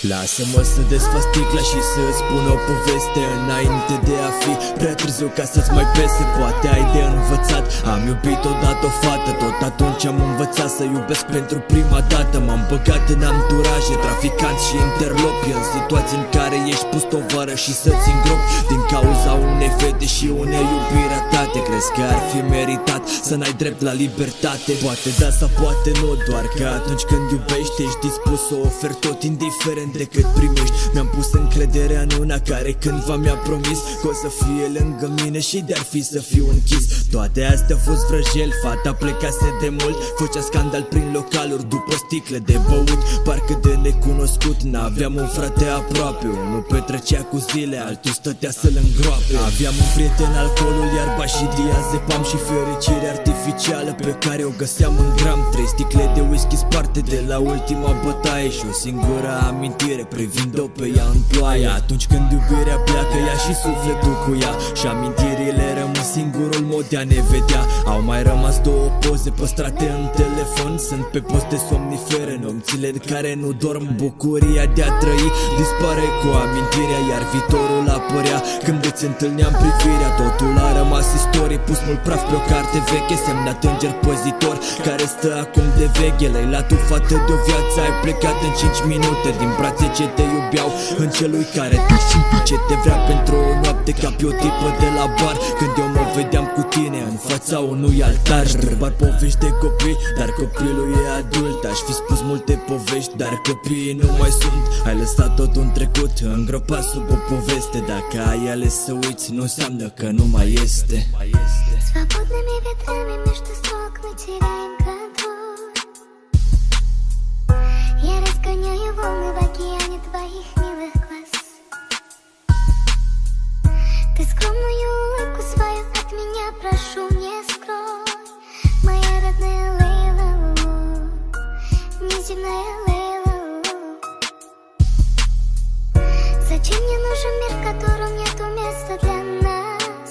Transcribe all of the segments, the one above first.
Lasă-mă să desfac sticla și să-ți spun o poveste înainte de a fi prea târziu ca să-ți mai pese. Poate ai de învățat. Am iubit odată o fată, tot atunci am învățat să iubesc pentru prima dată. M-am băgat în anturaje, traficanți și interlopi, în situații în care ești pus tovară și să-ți îngropi din cauza unei fete și unei iubiri ratate. Crezi că ar fi meritat să n-ai drept la libertate? Poate da sau poate nu, doar că atunci când iubești ești dispus să oferi tot, indiferent de cât primești. Mi-am pus încrederea în una care cândva mi-a promis că o să fie lângă mine și de-ar fi să fiu închis. Toate astea au fost vrăjeli, fata plecase de mult, făcea scandal prin localuri după sticle de băut. Parcă de necunoscut, n-aveam un frate aproape, unul petrecea cu zile, altul stătea să-l îngroape. Aveam un prieten, alcoolul, iarba și diazepam și fericire artificială pe care o găseam în gram. 3 sticle de whisky sparte de la ultima bătaie și o singură amintire privind-o pe ea în ploaie. Atunci când iubirea pleacă, ea și sufletul cu ea, și amintirile rămân singurul mod de a ne vedea. Au mai rămas 2 poze păstrate în telefon, sunt pe poste somnifere, nopțile în care nu dorm. Bucuria de a trăi dispare cu amintirea, iar viitorul apărea când îți întâlneam privirea. Totul a rămas istorie, pus mult praf pe o carte veche, semnat înger păzitor care stă acum de veche. Leila, tu fată de o viață, ai plecat în 5 minute din brațe ce te iubeau, în celui care tu simți ce te vrea pentru o noapte, ca pe o tipă de la bar. Când eu mă vedeam cu tine în fața unui altar. Doar povești de copii, dar copilul e adult. Aș fi spus multe povești, dar copiii nu mai sunt. Ai lăsat tot un trecut îngropat sub o poveste. Dacă ai ales să uiți, nu înseamnă că nu mai este. Свободными ветрами между строк мы теряем контроль. Я разгоняю волны в океане твоих милых глаз. Ты скромную улыбку свою от меня прошу не скрой. Моя родная Лейла, неземная Лейла. Зачем мне нужен мир, в котором нету места для нас?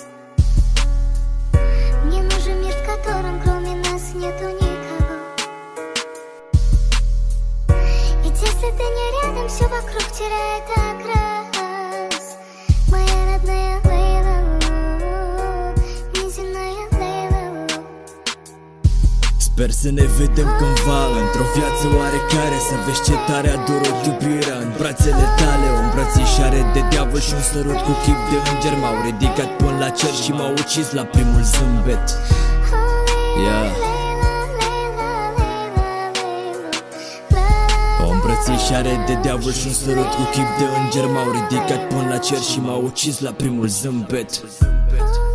Мне нужен мир, в котором кроме нас нету никого. Ведь если ты не рядом, все вокруг теряет окрас. Моя родная Лейла, неземная Лейла. Sper să ne vedem cândva într-o viață oarecare, să vezi ce tare a durut iubirea în brațele tale. O îmbrățișare de diavol și un sărut cu chip de înger m-au ridicat până la cer și m-au ucis la primul zâmbet. O îmbrățișare de diavol și un sărut cu chip de înger m-au ridicat până la cer și m-au ucis la primul zâmbet.